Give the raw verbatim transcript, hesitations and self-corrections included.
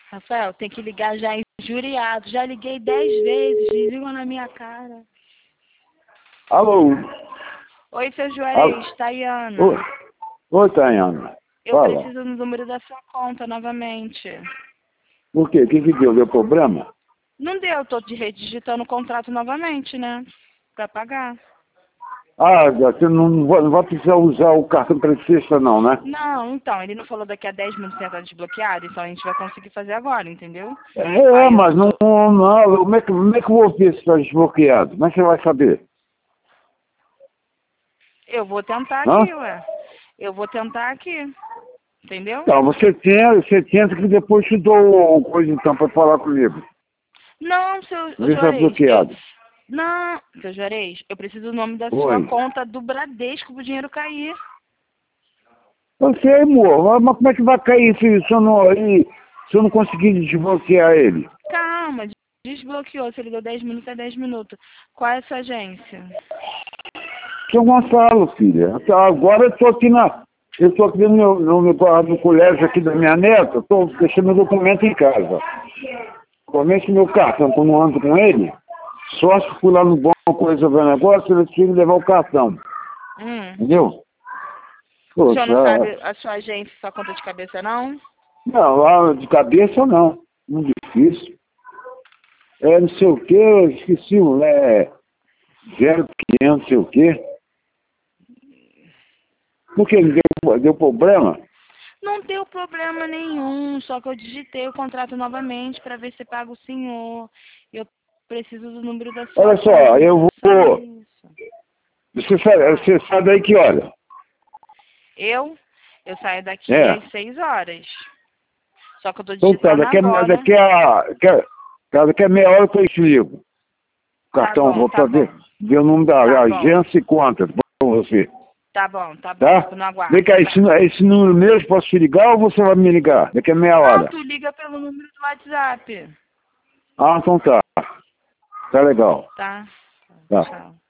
Rafael, tem que ligar já injuriado. Já liguei dez vezes, desligam na minha cara. Alô? Oi, seu Alô? Juarez, Tayana. Oi, Oi Tayana. Eu Fala. preciso do número da sua conta novamente. Por quê? O que que deu? Deu problema? Não deu, tô te redigitando o contrato novamente, né? Pra pagar. Ah, você não vai, não vai precisar usar o cartão creditista não, né? Não, então, ele não falou daqui a dez minutos já tá desbloqueado, então a gente vai conseguir fazer agora, entendeu? É, Aí eu mas não, tô... não, como é que, como é que eu vou ver se está desbloqueado? Como é que você vai saber? Eu vou tentar Hã? aqui, ué. Eu vou tentar aqui, entendeu? Então, você tem, você tenta que depois te dou o coisa então para falar comigo. Não, seu Ver se está Juarez, eu... bloqueado. Não, seu Juarez, eu preciso do nome da sua Oi. conta do Bradesco pro dinheiro cair. Eu sei, amor, mas como é que vai cair se, se, eu, não, aí, se eu não conseguir desbloquear ele? Calma, desbloqueou, se ele deu dez minutos, é dez minutos. Qual é essa agência? Seu Gonçalo, filha. Tá, agora eu tô aqui na. Eu tô aqui no meu, no, meu, no colégio aqui da minha neta, eu tô deixando meu documento em casa. Comente meu cartão, quando eu ando com ele, só se fui lá no banco resolver o negócio, eu tive que levar o cartão. Hum. Entendeu? O senhor não Poxa, sabe a sua agência, sua conta de cabeça, não? não, lá de cabeça não. Muito difícil. É não sei o que, eu esqueci, é zero quinhentos, não sei o que. Por que deu, deu problema? Não deu problema nenhum, só que eu digitei o contrato novamente para ver se paga o senhor. Eu preciso do número da sua Olha só, eu conta, só vou. isso. Você sai, Ah, você sai daí que hora? eu? Eu saio daqui É. às seis horas. Só que eu tô Então tá, digitando daqui a, agora. daqui a, daqui a, tá, daqui a meia hora eu te ligo. O Tá cartão, bom, vou tá fazer, bom. ver o nome da Tá bom. agência e conta pra você. Tá bom, tá bom. Tá? Fico no Vem aguardo. cá, esse, esse número mesmo, posso te ligar ou você vai me ligar? Daqui a meia Não, hora. tu liga pelo número do WhatsApp. Ah, então tá. Tá legal. Tá? Tá. Tchau.